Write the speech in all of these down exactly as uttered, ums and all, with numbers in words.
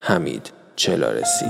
حمید چلارسی.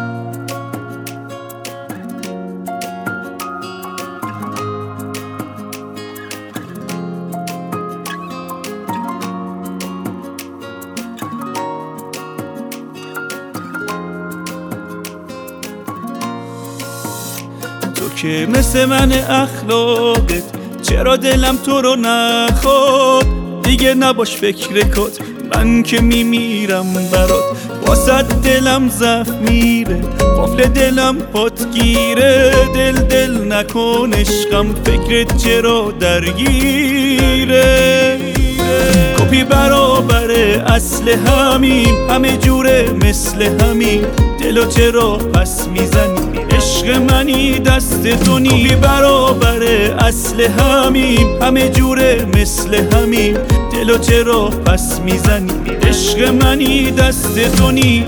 تو که مثل من اخلاقت، چرا دلم تو رو نخواد؟ دیگه نباش فکر کت، من که میمیرم برات. واسه دلم ضعف میره، قفل دلم پات گیره. دل دل نکن عشقم، فکرت چرا درگیره؟ کپی برابر اصل همیم، همه جوره مثل همین. دلو چرا پس میزنی؟ عشق منی دست تو نی. کپی برابر اصل همیم، همه جوره مثل همین. دلو چرا پس میزنی؟ عشق منی دست تو نی.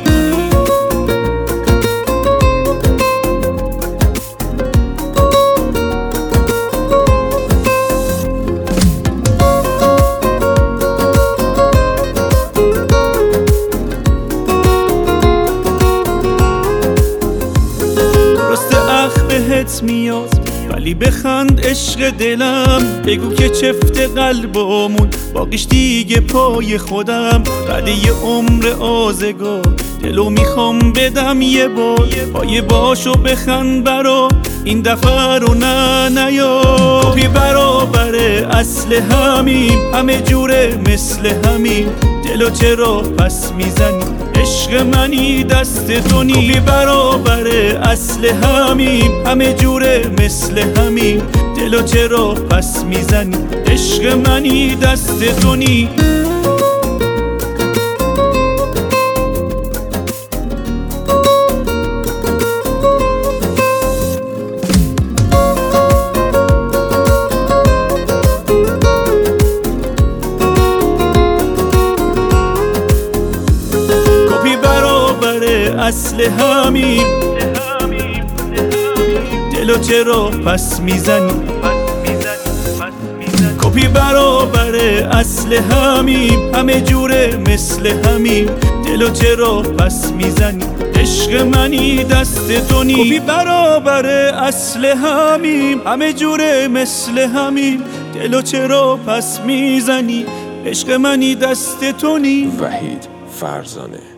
بهت میاد ولی بخند عشق دلم. بگو که چفت قلبمون باقیش دیگه پای خودم. بعد یه عمر آزگار دلو میخوام بدم یه بار. پای باشو بخند برا این دفعه رو نه نیا. کپی برابر اصل همیم، همه جوره مثل همین. دلو چرا پس میزنی؟ عشق منی دست تو نی. کپی برابر اصل همیم، همه جوره مثل همین. دلو چرا پس میزنی؟ عشق منی دست تو نی. اصل همین، دلو چرا پس میزنی؟ کپی برابر اصل همین، همه جوره مثل همین. دلو چرا پس میزنی؟ عشق منی دست تو نی. کپی برابر اصل همین، همه جوره مثل همین. دلو چرا پس میزنی؟ عشق منی دست تو نی. وحید فرزانه.